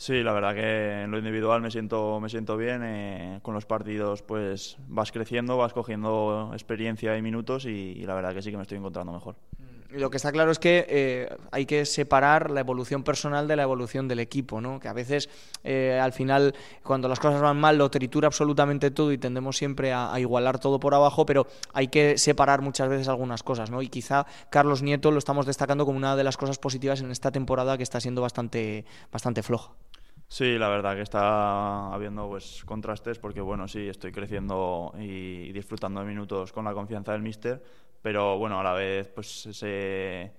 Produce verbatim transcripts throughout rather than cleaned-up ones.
Sí, la verdad que en lo individual me siento, me siento bien. Eh, con los partidos pues vas creciendo, vas cogiendo experiencia y minutos y, y la verdad que sí que me estoy encontrando mejor. Lo que está claro es que eh, hay que separar la evolución personal de la evolución del equipo, ¿no? Que a veces, eh, al final, cuando las cosas van mal, lo tritura absolutamente todo y tendemos siempre a, a igualar todo por abajo, pero hay que separar muchas veces algunas cosas, ¿no? Y quizá Carlos Nieto lo estamos destacando como una de las cosas positivas en esta temporada que está siendo bastante, bastante floja. Sí, la verdad que está habiendo pues contrastes porque bueno, sí, estoy creciendo y disfrutando de minutos con la confianza del míster, pero bueno, a la vez pues ese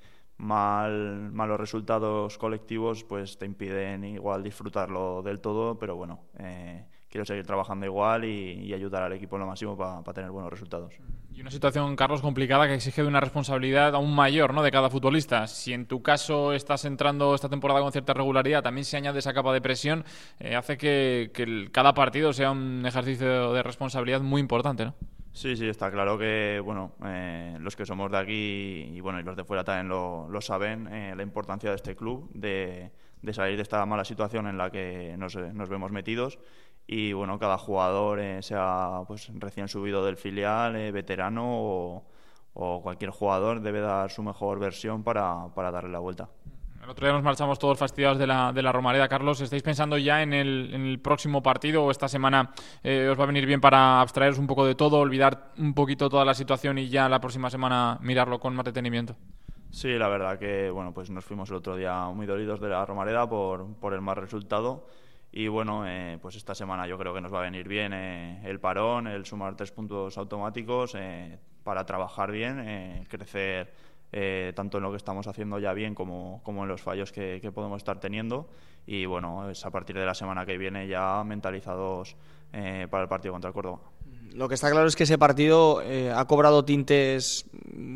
mal, malos resultados colectivos pues te impiden igual disfrutarlo del todo, pero bueno, eh, quiero seguir trabajando igual y, y ayudar al equipo lo máximo para pa tener buenos resultados. Y una situación, Carlos, complicada que exige de una responsabilidad aún mayor, ¿no?, de cada futbolista. Si en tu caso estás entrando esta temporada con cierta regularidad, también se añade esa capa de presión, eh, hace que, que el, cada partido sea un ejercicio de responsabilidad muy importante, ¿no? Sí, sí, está claro que bueno, eh, los que somos de aquí y bueno y los de fuera también lo, lo saben, eh, la importancia de este club, de, de salir de esta mala situación en la que nos, nos vemos metidos. Y bueno, cada jugador, eh, sea pues recién subido del filial, eh, veterano o, o cualquier jugador, debe dar su mejor versión para, para darle la vuelta. El otro día nos marchamos todos fastidiados de la, de la Romareda. Carlos, ¿estáis pensando ya en el, en el próximo partido o esta semana eh, os va a venir bien para abstraeros un poco de todo, olvidar un poquito toda la situación y ya la próxima semana mirarlo con más detenimiento? Sí, la verdad que bueno, pues nos fuimos el otro día muy dolidos de la Romareda por, por el mal resultado. Y bueno, eh, pues esta semana yo creo que nos va a venir bien eh, el parón, el sumar tres puntos automáticos eh, para trabajar bien, eh, crecer eh, tanto en lo que estamos haciendo ya bien como, como en los fallos que, que podemos estar teniendo. Y bueno, es a partir de la semana que viene ya mentalizados eh, para el partido contra el Córdoba. Lo que está claro es que ese partido eh, ha cobrado tintes,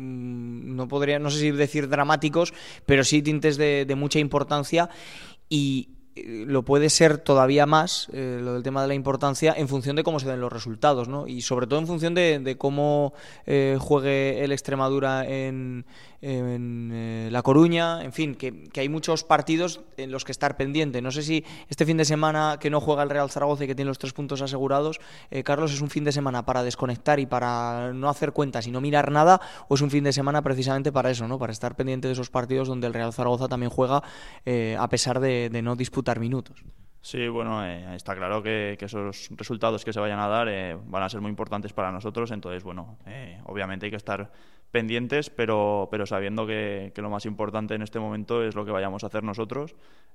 mmm, no podría, no sé si decir dramáticos, pero sí tintes de, de mucha importancia y lo puede ser todavía más, eh, lo del tema de la importancia, en función de cómo se den los resultados, ¿no? Y sobre todo en función de, de cómo eh, juegue el Extremadura en, en eh, La Coruña, en fin, que, que hay muchos partidos en los que estar pendiente. No sé si este fin de semana que no juega el Real Zaragoza y que tiene los tres puntos asegurados, eh, Carlos, es un fin de semana para desconectar y para no hacer cuentas y no mirar nada, o es un fin de semana precisamente para eso, ¿no? Para estar pendiente de esos partidos donde el Real Zaragoza también juega, eh, a pesar de, de no disputar minutos. Sí, bueno, eh, está claro que, que esos resultados que se vayan a dar eh, van a ser muy importantes para nosotros, entonces, bueno, eh, obviamente hay que estar pendientes, pero, pero sabiendo que, que lo más importante en este momento es lo que vayamos a hacer nosotros,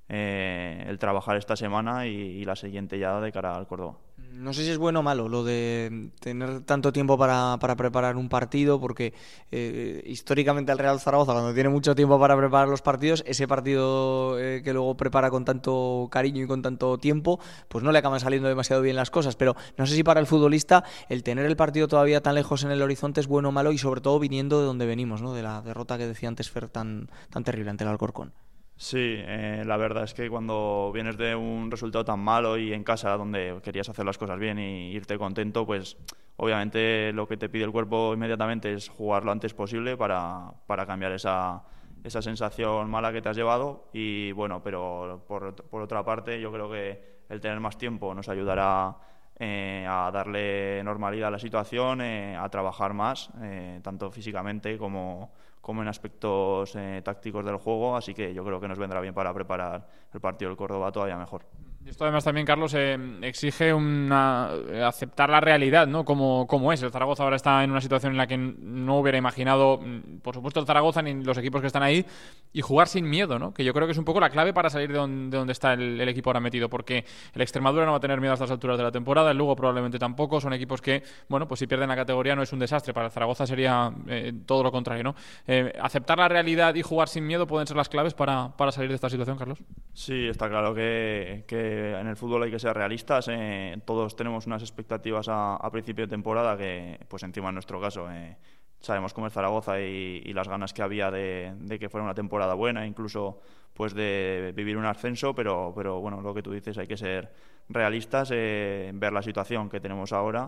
eh, el trabajar esta semana y, y la siguiente ya de cara al Córdoba. No sé si es bueno o malo lo de tener tanto tiempo para, para preparar un partido, porque eh, históricamente el Real Zaragoza, cuando tiene mucho tiempo para preparar los partidos, ese partido eh, que luego prepara con tanto cariño y con tanto tiempo, pues no le acaban saliendo demasiado bien las cosas. Pero no sé si para el futbolista el tener el partido todavía tan lejos en el horizonte es bueno o malo, y sobre todo viniendo de donde venimos, ¿no? De la derrota que decía antes Fer, tan, tan terrible ante el Alcorcón. Sí, eh, la verdad es que cuando vienes de un resultado tan malo y en casa donde querías hacer las cosas bien y irte contento, pues obviamente lo que te pide el cuerpo inmediatamente es jugar lo antes posible para, para cambiar esa, esa sensación mala que te has llevado. Y bueno, pero por, por otra parte yo creo que el tener más tiempo nos ayudará eh, a darle normalidad a la situación, eh, a trabajar más, eh, tanto físicamente como como en aspectos eh, tácticos del juego, así que yo creo que nos vendrá bien para preparar el partido del Córdoba todavía mejor. Esto además también, Carlos, eh, exige una, aceptar la realidad, ¿no? Como, como es. El Zaragoza ahora está en una situación en la que no hubiera imaginado, por supuesto, el Zaragoza ni los equipos que están ahí, y jugar sin miedo, ¿no? Que yo creo que es un poco la clave para salir de donde, de donde está el, el equipo ahora metido, porque el Extremadura no va a tener miedo a estas alturas de la temporada, el Lugo probablemente tampoco. Son equipos que, bueno, pues si pierden la categoría no es un desastre. Para el Zaragoza sería eh, todo lo contrario, ¿no? Eh, aceptar la realidad y jugar sin miedo pueden ser las claves para, para salir de esta situación, Carlos. Sí, está claro que, que en el fútbol hay que ser realistas. Eh, todos tenemos unas expectativas a, a principio de temporada que, pues encima en nuestro caso, eh, sabemos cómo es Zaragoza y, y las ganas que había de, de que fuera una temporada buena, incluso pues de vivir un ascenso, pero, pero bueno, lo que tú dices, hay que ser realistas, eh, ver la situación que tenemos ahora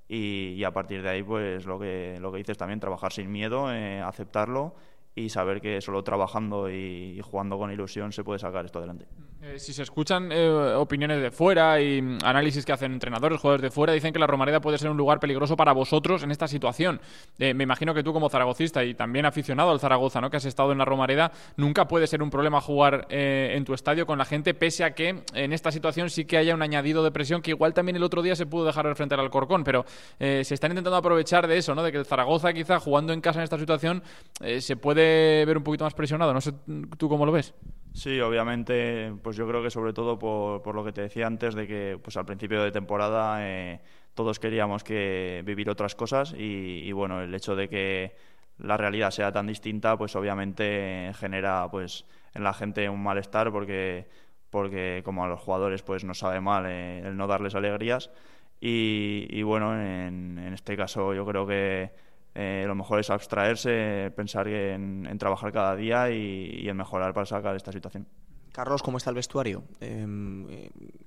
y, y a partir de ahí, pues lo que, lo que dices también, trabajar sin miedo, eh, aceptarlo y saber que solo trabajando y, y jugando con ilusión se puede sacar esto adelante. Eh, si se escuchan eh, opiniones de fuera y mm, análisis que hacen entrenadores, jugadores de fuera, dicen que la Romareda puede ser un lugar peligroso para vosotros en esta situación. Eh, me imagino que tú como zaragocista y también aficionado al Zaragoza, ¿no?, que has estado en la Romareda, nunca puede ser un problema jugar eh, en tu estadio con la gente, pese a que en esta situación sí que haya un añadido de presión que igual también el otro día se pudo dejar enfrentar al Alcorcón, pero eh, se están intentando aprovechar de eso, ¿no?, de que el Zaragoza quizá jugando en casa en esta situación eh, se puede ver un poquito más presionado. No sé tú cómo lo ves. Sí, obviamente, pues yo creo que sobre todo por, por lo que te decía antes, de que pues al principio de temporada eh, todos queríamos que vivir otras cosas y, y bueno, el hecho de que la realidad sea tan distinta, pues obviamente genera pues en la gente un malestar porque, porque como a los jugadores pues nos sabe mal eh, el no darles alegrías y, y bueno, en, en este caso yo creo que Eh, lo mejor es abstraerse, pensar en, en trabajar cada día y, y en mejorar para sacar esta situación. Carlos, ¿cómo está el vestuario? Eh, eh,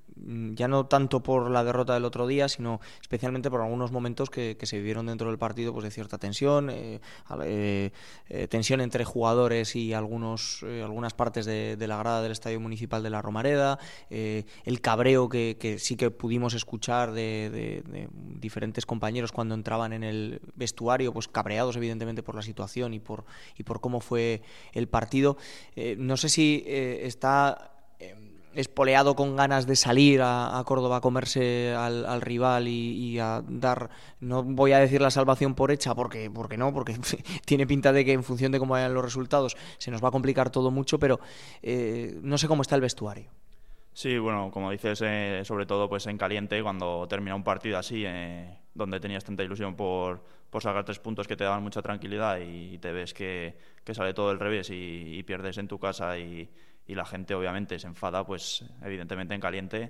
ya no tanto por la derrota del otro día, sino especialmente por algunos momentos que, que se vivieron dentro del partido, pues de cierta tensión, eh, eh, eh, tensión entre jugadores y algunos, eh, algunas partes de, de la grada del Estadio Municipal de la Romareda, eh, el cabreo que, que sí que pudimos escuchar de, de, de diferentes compañeros cuando entraban en el vestuario, pues cabreados evidentemente por la situación y por, y por cómo fue el partido. Eh, no sé si eh, está espoleado con ganas de salir a, a Córdoba a comerse al, al rival y, y a dar, no voy a decir la salvación por hecha, porque, porque no, porque tiene pinta de que en función de cómo vayan los resultados se nos va a complicar todo mucho, pero eh, no sé cómo está el vestuario. Sí, bueno, como dices, eh, sobre todo pues en caliente, cuando termina un partido así, eh, donde tenías tanta ilusión por, por sacar tres puntos que te daban mucha tranquilidad y te ves que, que sale todo al revés y, y pierdes en tu casa y y la gente obviamente se enfada, pues evidentemente en caliente,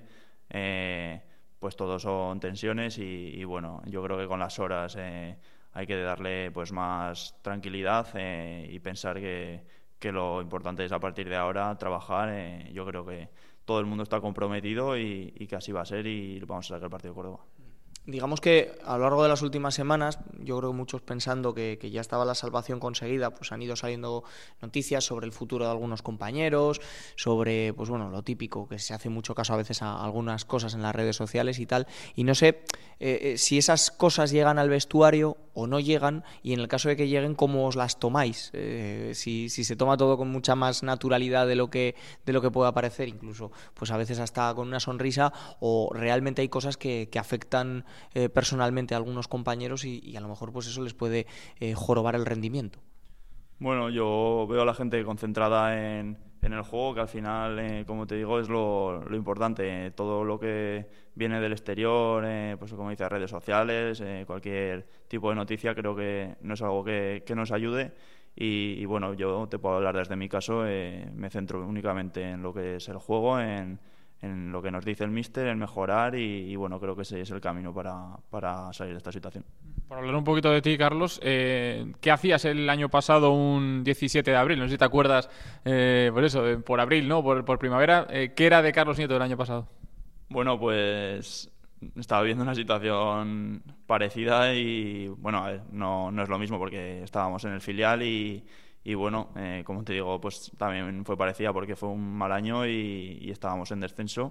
eh, pues todo son tensiones y, y bueno, yo creo que con las horas eh, hay que darle pues más tranquilidad eh, y pensar que, que lo importante es a partir de ahora trabajar. Eh, yo creo que todo el mundo está comprometido y, y que así va a ser y vamos a sacar el partido de Córdoba. Digamos que a lo largo de las últimas semanas, yo creo que muchos pensando que, que ya estaba la salvación conseguida, pues han ido saliendo noticias sobre el futuro de algunos compañeros, sobre, pues bueno, lo típico, que se hace mucho caso a veces a algunas cosas en las redes sociales y tal, y no sé eh, eh, si esas cosas llegan al vestuario o no llegan, y en el caso de que lleguen, ¿cómo os las tomáis? Eh, si, si se toma todo con mucha más naturalidad de lo que, de lo que pueda parecer, incluso pues a veces hasta con una sonrisa, o realmente hay cosas que, que afectan Eh, personalmente a algunos compañeros y, y a lo mejor pues eso les puede eh, jorobar el rendimiento. Bueno, yo veo a la gente concentrada en, en el juego, que al final, eh, como te digo, es lo, lo importante. Todo lo que viene del exterior, eh, pues como dices, redes sociales, eh, cualquier tipo de noticia, creo que no es algo que, que nos ayude. Y, y bueno, yo te puedo hablar desde mi caso, eh, me centro únicamente en lo que es el juego, en en lo que nos dice el míster, en mejorar y, y bueno, creo que ese es el camino para, para salir de esta situación. Por hablar un poquito de ti, Carlos, eh, ¿qué hacías el año pasado un diecisiete de abril? No sé si te acuerdas, eh, por eso, eh, por abril, ¿no? Por, por primavera. Eh, ¿Qué era de Carlos Nieto el año pasado? Bueno, pues estaba viviendo una situación parecida y bueno, a ver, no, no es lo mismo porque estábamos en el filial y Y bueno, eh, como te digo, pues también fue parecida porque fue un mal año y, y estábamos en descenso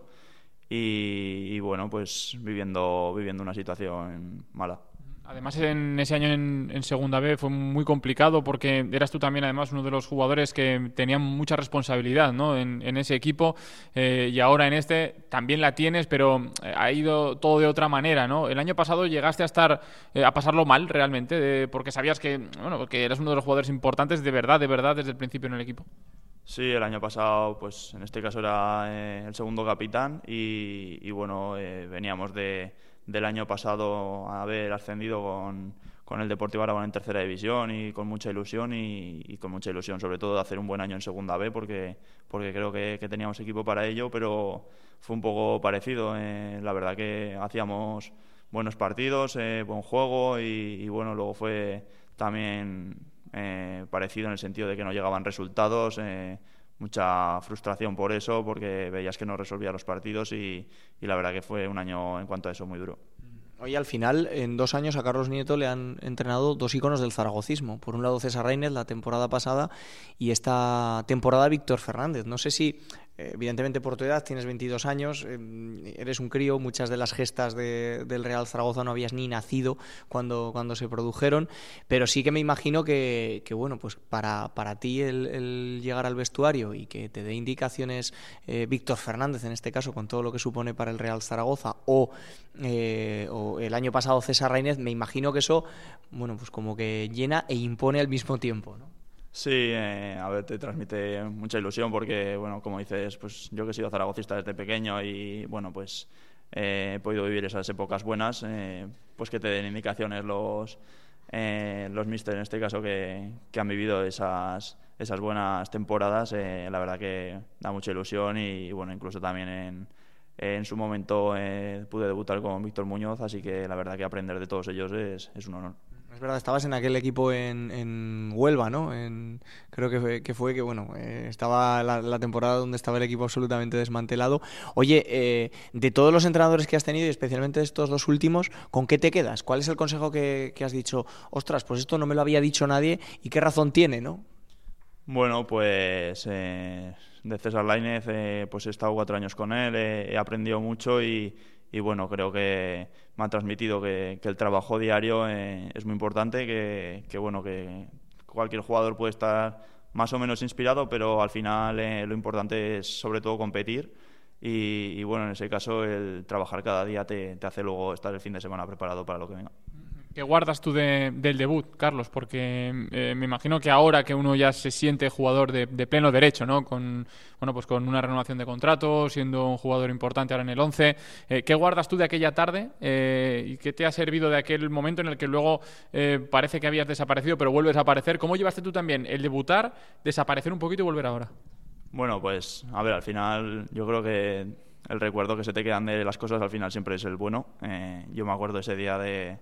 y, y bueno, pues viviendo, viviendo una situación mala. Además, en ese año en, en Segunda B fue muy complicado porque eras tú también, además, uno de los jugadores que tenían mucha responsabilidad, ¿no? en, en ese equipo eh, y ahora en este también la tienes, pero ha ido todo de otra manera, ¿no? El año pasado llegaste a estar eh, a pasarlo mal realmente eh, porque sabías que, bueno, que eras uno de los jugadores importantes de verdad, de verdad, desde el principio en el equipo. Sí, el año pasado, pues en este caso era eh, el segundo capitán y, y bueno, eh, veníamos de del año pasado haber ascendido con, con el Deportivo Aragón en tercera división y con mucha ilusión y, y con mucha ilusión sobre todo de hacer un buen año en segunda B porque, porque creo que, que teníamos equipo para ello, pero fue un poco parecido. Eh, la verdad que hacíamos buenos partidos, eh, buen juego y, y bueno, luego fue también eh, parecido en el sentido de que no llegaban resultados, eh, mucha frustración por eso, porque veías que no resolvía los partidos y, y la verdad que fue un año en cuanto a eso muy duro. Oye, al final, en dos años a Carlos Nieto le han entrenado dos íconos del zaragocismo. Por un lado César Reynez la temporada pasada y esta temporada Víctor Fernández. No sé si evidentemente por tu edad, tienes veintidós años, eh, eres un crío, muchas de las gestas de, del Real Zaragoza no habías ni nacido cuando, cuando se produjeron, pero sí que me imagino que, que bueno, pues para, para ti el, el llegar al vestuario y que te dé indicaciones eh, Víctor Fernández, en este caso, con todo lo que supone para el Real Zaragoza, o, eh, o el año pasado César Raínez, me imagino que eso, bueno, pues como que llena e impone al mismo tiempo, ¿no? Sí, eh, a ver, te transmite mucha ilusión porque, bueno, como dices, pues yo que he sido zaragocista desde pequeño y, bueno, pues eh, he podido vivir esas épocas buenas, eh, pues que te den indicaciones los, eh, los míster, en este caso, que, que han vivido esas, esas buenas temporadas. Eh, la verdad que da mucha ilusión y, bueno, incluso también en, en su momento eh, pude debutar con Víctor Muñoz, así que la verdad que aprender de todos ellos es, es un honor. Es verdad, estabas en aquel equipo en, en Huelva, ¿no? En, creo que fue, que fue que, bueno, eh, estaba la, la temporada donde estaba el equipo absolutamente desmantelado. Oye, eh, de todos los entrenadores que has tenido, y especialmente de estos dos últimos, ¿con qué te quedas? ¿Cuál es el consejo que, que has dicho? Ostras, pues esto no me lo había dicho nadie, y qué razón tiene, ¿no? Bueno, pues eh, de César Lainez, eh, pues he estado cuatro años con él, eh, he aprendido mucho y... Y bueno, creo que me ha transmitido que, que el trabajo diario eh, es muy importante, que, que bueno, que cualquier jugador puede estar más o menos inspirado, pero al final eh, lo importante es sobre todo competir y, y bueno, en ese caso el trabajar cada día te, te hace luego estar el fin de semana preparado para lo que venga. ¿Qué guardas tú de, del debut, Carlos? Porque eh, me imagino que ahora que uno ya se siente jugador de, de pleno derecho, ¿no? Con, bueno, pues con una renovación de contrato, siendo un jugador importante ahora en el once, eh, ¿qué guardas tú de aquella tarde eh, y qué te ha servido de aquel momento en el que luego eh, parece que habías desaparecido pero vuelves a aparecer? ¿Cómo llevaste tú también el debutar, desaparecer un poquito y volver ahora? Bueno, pues a ver, al final yo creo que el recuerdo que se te quedan de las cosas al final siempre es el bueno. Eh, yo me acuerdo ese día de...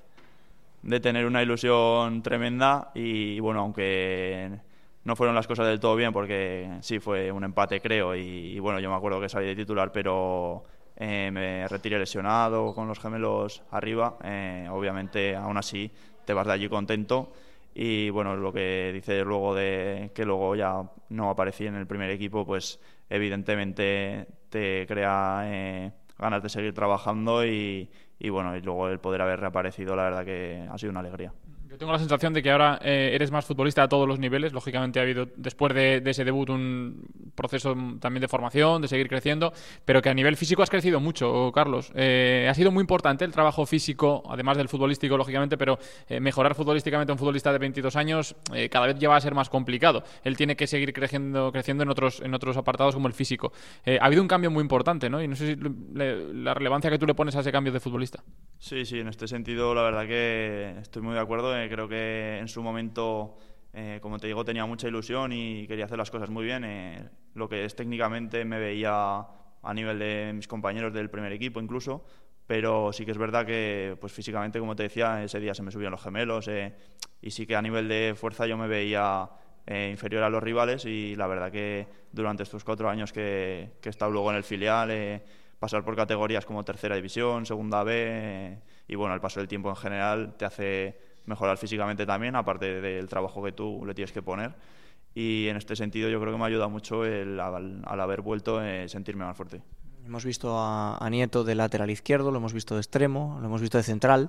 de tener una ilusión tremenda y bueno, aunque no fueron las cosas del todo bien porque sí fue un empate creo y, y bueno, yo me acuerdo que salí de titular pero eh, me retiré lesionado con los gemelos arriba, eh, obviamente aún así te vas de allí contento y bueno, lo que dices luego de que luego ya no aparecí en el primer equipo, pues evidentemente te crea eh, ganas de seguir trabajando y Y bueno, y luego el poder haber reaparecido, la verdad que ha sido una alegría. Yo tengo la sensación de que ahora eh, eres más futbolista a todos los niveles. Lógicamente ha habido, después de, de ese debut, un proceso también de formación, de seguir creciendo, pero que a nivel físico has crecido mucho, Carlos. Eh, ha sido muy importante el trabajo físico, además del futbolístico, lógicamente, pero eh, mejorar futbolísticamente a un futbolista de veintidós años eh, cada vez lleva a ser más complicado. Él tiene que seguir creciendo, creciendo en otros, en otros apartados como el físico. Eh, ha habido un cambio muy importante, ¿no? Y no sé si le, la relevancia que tú le pones a ese cambio de futbolista. Sí, sí, en este sentido la verdad que estoy muy de acuerdo. Eh, creo que en su momento, eh, como te digo, tenía mucha ilusión y quería hacer las cosas muy bien. Eh, lo que es técnicamente me veía a nivel de mis compañeros del primer equipo incluso, pero sí que es verdad que pues físicamente, como te decía, ese día se me subían los gemelos eh, y sí que a nivel de fuerza yo me veía eh, inferior a los rivales y la verdad que durante estos cuatro años que, que he estado luego en el filial... Eh, pasar por categorías como tercera división, segunda B eh, y bueno, el paso del tiempo en general te hace mejorar físicamente también, aparte del trabajo que tú le tienes que poner y en este sentido yo creo que me ha ayudado mucho el, al, al haber vuelto a eh, sentirme más fuerte. Hemos visto a, a Nieto de lateral izquierdo, lo hemos visto de extremo, lo hemos visto de central,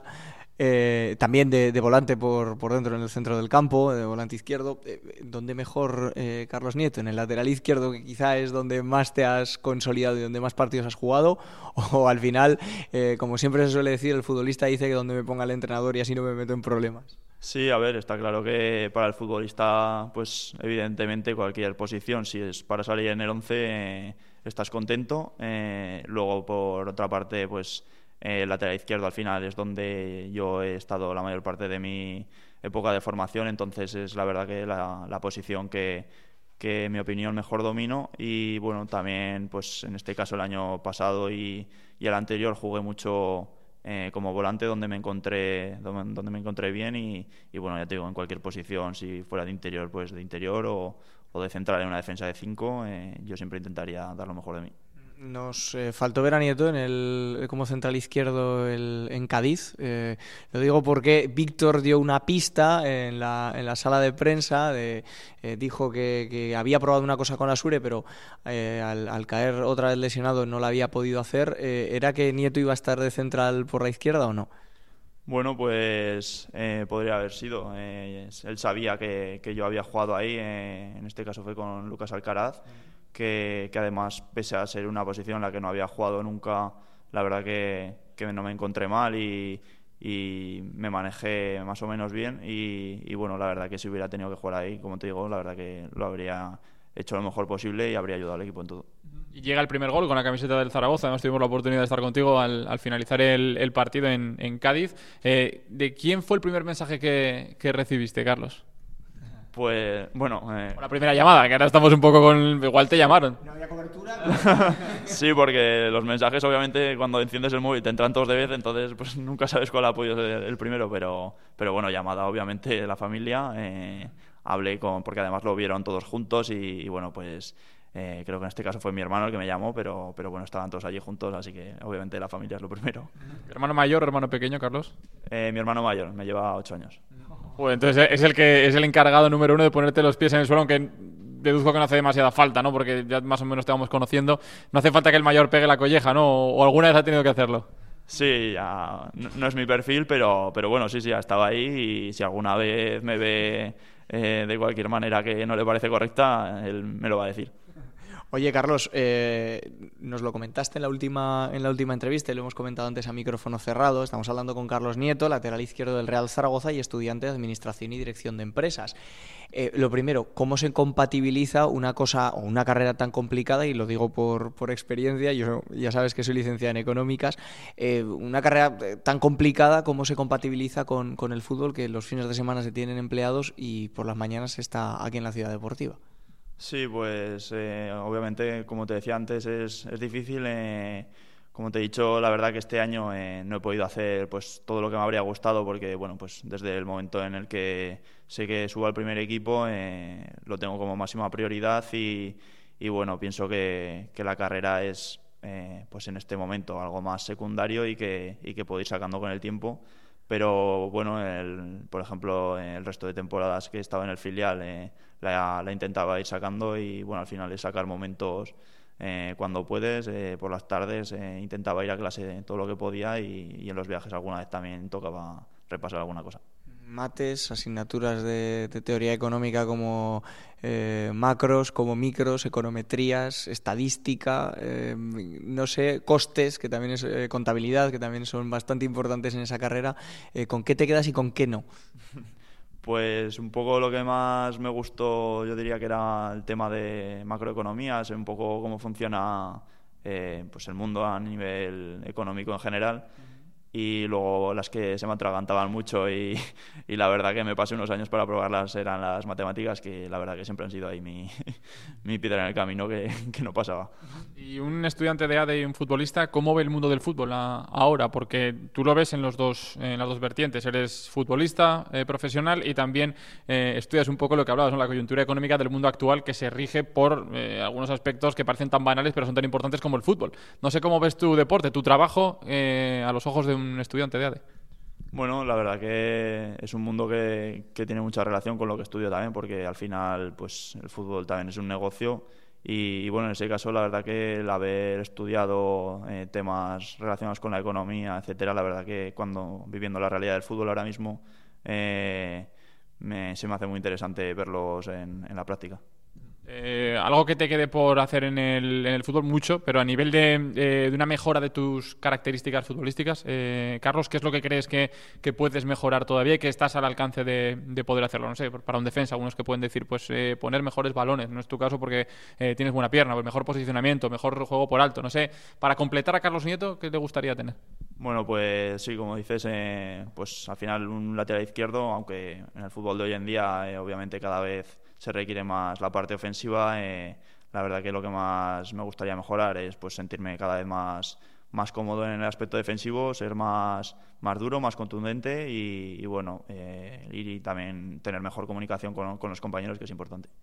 eh, también de, de volante por, por dentro en el centro del campo, de volante izquierdo. Eh, ¿Dónde mejor, eh, Carlos Nieto? ¿En el lateral izquierdo, que quizá es donde más te has consolidado y donde más partidos has jugado? ¿O al final, eh, como siempre se suele decir, el futbolista dice que donde me ponga el entrenador y así no me meto en problemas? Sí, a ver, está claro que para el futbolista, pues evidentemente cualquier posición, si es para salir en el once, eh, estás contento. Eh, luego, por otra parte, pues eh, el lateral izquierdo al final es donde yo he estado la mayor parte de mi época de formación, entonces es la verdad que la, la posición que, que, en mi opinión, mejor domino. Y bueno, también, pues en este caso el año pasado y, y el anterior jugué mucho Eh, como volante donde me encontré donde, donde me encontré bien y, y bueno, ya te digo, en cualquier posición, si fuera de interior, pues de interior o, o de central en una defensa de cinco, eh, yo siempre intentaría dar lo mejor de mí. Nos eh, faltó ver a Nieto en el, como central izquierdo el, en Cádiz. Eh, lo digo porque Víctor dio una pista en la, en la sala de prensa. De, eh, dijo que, que había probado una cosa con Asure, pero eh, al, al caer otra vez lesionado no la había podido hacer. Eh, ¿Era que Nieto iba a estar de central por la izquierda o no? Bueno, pues eh, podría haber sido. Eh, él sabía que, que yo había jugado ahí. Eh, en este caso fue con Lucas Alcaraz. Que, que además, pese a ser una posición en la que no había jugado nunca, la verdad que, que no me encontré mal y, y me manejé más o menos bien y, y bueno, la verdad que si hubiera tenido que jugar ahí, como te digo, la verdad que lo habría hecho lo mejor posible y habría ayudado al equipo en todo. Y llega el primer gol con la camiseta del Zaragoza. Además tuvimos la oportunidad de estar contigo al, al finalizar el, el partido en, en Cádiz. Eh, ¿De quién fue el primer mensaje que, que recibiste, Carlos? Pues, bueno... Eh... La primera llamada, que ahora estamos un poco con... Igual te llamaron. ¿No había cobertura? Sí, porque los mensajes, obviamente, cuando enciendes el móvil te entran todos de vez, entonces pues nunca sabes cuál ha podido ser el primero, pero, pero bueno, llamada, obviamente, de la familia. Eh, hablé con... porque además lo vieron todos juntos y, y bueno, pues... Eh, creo que en este caso fue mi hermano el que me llamó, pero, pero bueno, estaban todos allí juntos, así que obviamente la familia es lo primero. ¿Hermano mayor o hermano pequeño, Carlos? Eh, mi hermano mayor, me lleva ocho años. Pues entonces es el que es el encargado número uno de ponerte los pies en el suelo, aunque deduzco que no hace demasiada falta, ¿no? Porque ya más o menos te vamos conociendo. No hace falta que el mayor pegue la colleja, ¿no? O, o alguna vez ha tenido que hacerlo. Sí, ya, no, no es mi perfil, pero, pero bueno, sí, sí, ha estado ahí y si alguna vez me ve eh, de cualquier manera que no le parece correcta, él me lo va a decir. Oye, Carlos, eh, nos lo comentaste en la última en la última entrevista y lo hemos comentado antes a micrófono cerrado. Estamos hablando con Carlos Nieto, lateral izquierdo del Real Zaragoza y estudiante de Administración y Dirección de Empresas. Eh, lo primero, ¿cómo se compatibiliza una cosa o una carrera tan complicada? Y lo digo por, por experiencia, yo ya sabes que soy licenciada en Económicas. Eh, una carrera tan complicada, ¿cómo se compatibiliza con, con el fútbol, que los fines de semana se tienen empleados y por las mañanas se está aquí en la Ciudad Deportiva? Sí, pues eh, obviamente, como te decía antes, es, es difícil. Eh, como te he dicho, la verdad que este año eh, no he podido hacer pues todo lo que me habría gustado porque, bueno, pues desde el momento en el que sé que subo al primer equipo eh, lo tengo como máxima prioridad y, y bueno, pienso que, que la carrera es, eh, pues en este momento, algo más secundario y que, y que puedo ir sacando con el tiempo. Pero bueno, el, por ejemplo, el resto de temporadas que he estado en el filial eh, la, la intentaba ir sacando y bueno, al final es sacar momentos eh, cuando puedes, eh, por las tardes eh, intentaba ir a clase todo lo que podía y, y en los viajes alguna vez también tocaba repasar alguna cosa. Mates, asignaturas de, de teoría económica como eh, macros, como micros, econometrías, estadística, eh, no sé, costes, que también es eh, contabilidad, que también son bastante importantes en esa carrera. Eh, ¿Con qué te quedas y con qué no? Pues un poco lo que más me gustó, yo diría que era el tema de macroeconomías, un poco cómo funciona eh, pues el mundo a nivel económico en general. Y luego las que se me atragantaban mucho y, y la verdad que me pasé unos años para probarlas eran las matemáticas, que la verdad que siempre han sido ahí mi, mi piedra en el camino que, que no pasaba. Y un estudiante de A D E y un futbolista, ¿cómo ve el mundo del fútbol a, ahora? Porque tú lo ves en, los dos, en las dos vertientes. Eres futbolista eh, profesional y también eh, estudias un poco lo que hablabas, ¿no? La coyuntura económica del mundo actual que se rige por eh, algunos aspectos que parecen tan banales pero son tan importantes como el fútbol. No sé cómo ves tu deporte, tu trabajo eh, a los ojos de un un estudiante de A D E. Bueno, la verdad que es un mundo que, que tiene mucha relación con lo que estudio también, porque al final pues el fútbol también es un negocio y, y bueno, en ese caso la verdad que el haber estudiado eh, temas relacionados con la economía, etcétera, la verdad que cuando viviendo la realidad del fútbol ahora mismo eh, me, se me hace muy interesante verlos en, en la práctica. Eh, algo que te quede por hacer en el, en el fútbol mucho, pero a nivel de, eh, de una mejora de tus características futbolísticas, eh, Carlos, ¿qué es lo que crees que, que puedes mejorar todavía y que estás al alcance de, de poder hacerlo? No sé, para un defensa, algunos que pueden decir, pues eh, poner mejores balones, no es tu caso porque eh, tienes buena pierna, pues mejor posicionamiento, mejor juego por alto, no sé, para completar a Carlos Nieto, ¿qué te gustaría tener? Bueno, pues sí, como dices, eh, pues al final un lateral izquierdo, aunque en el fútbol de hoy en día eh, obviamente cada vez se requiere más la parte ofensiva, eh, la verdad que lo que más me gustaría mejorar es pues sentirme cada vez más, más cómodo en el aspecto defensivo, ser más, más duro, más contundente y, y bueno, eh, y también tener mejor comunicación con, con los compañeros, que es importante.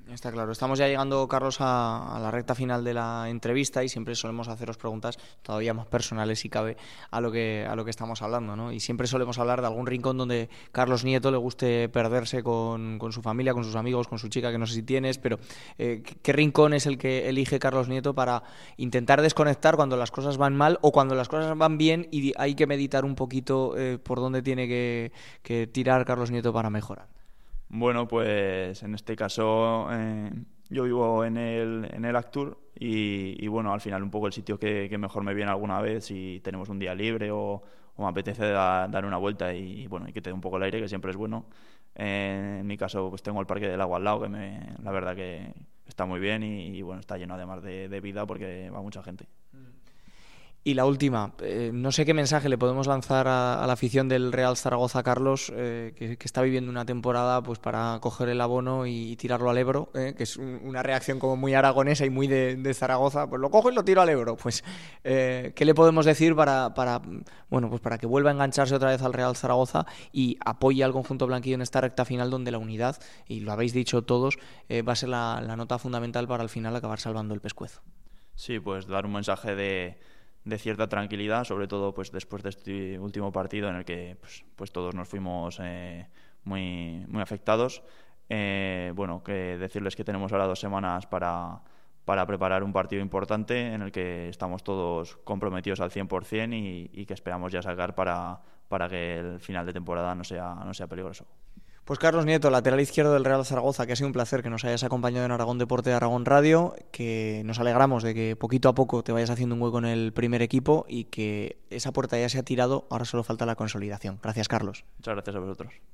Está claro. Estamos ya llegando, Carlos, a, a la recta final de la entrevista y siempre solemos haceros preguntas todavía más personales, si cabe, a lo que a lo que estamos hablando, ¿no? Y siempre solemos hablar de algún rincón donde Carlos Nieto le guste perderse con, con su familia, con sus amigos, con su chica, que no sé si tienes, pero eh, ¿qué rincón es el que elige Carlos Nieto para intentar desconectar cuando las cosas van mal o cuando las cosas van bien y hay que meditar un poquito eh, por dónde tiene que, que tirar Carlos Nieto para mejorar? Bueno, pues en este caso eh, yo vivo en el, en el Actur y, y bueno, al final un poco el sitio que, que mejor me viene alguna vez si tenemos un día libre o, o me apetece da, dar una vuelta y bueno, y que te dé un poco el aire, que siempre es bueno. Eh, en mi caso pues tengo el Parque del Agua al lado, que me, la verdad que está muy bien y, y bueno, está lleno además de, de vida porque va mucha gente. Y la última, eh, no sé qué mensaje le podemos lanzar a, a la afición del Real Zaragoza, Carlos, eh, que, que está viviendo una temporada pues para coger el abono y, y tirarlo al Ebro, eh, que es un, una reacción como muy aragonesa y muy de, de Zaragoza, pues lo cojo y lo tiro al Ebro. Pues, eh, ¿qué le podemos decir para, para, bueno, pues para que vuelva a engancharse otra vez al Real Zaragoza y apoye al conjunto blanquillo en esta recta final donde la unidad, y lo habéis dicho todos, eh, va a ser la, la nota fundamental para al final acabar salvando el pescuezo? Sí, pues dar un mensaje de... de cierta tranquilidad, sobre todo pues después de este último partido en el que pues, pues todos nos fuimos eh, muy, muy afectados. Eh, bueno, que decirles que tenemos ahora dos semanas para, para preparar un partido importante en el que estamos todos comprometidos al cien por ciento y, y que esperamos ya sacar para, para que el final de temporada no sea, no sea peligroso. Pues Carlos Nieto, lateral izquierdo del Real Zaragoza, que ha sido un placer que nos hayas acompañado en Aragón Deporte de Aragón Radio, que nos alegramos de que poquito a poco te vayas haciendo un hueco en el primer equipo y que esa puerta ya se ha tirado, ahora solo falta la consolidación. Gracias, Carlos. Muchas gracias a vosotros.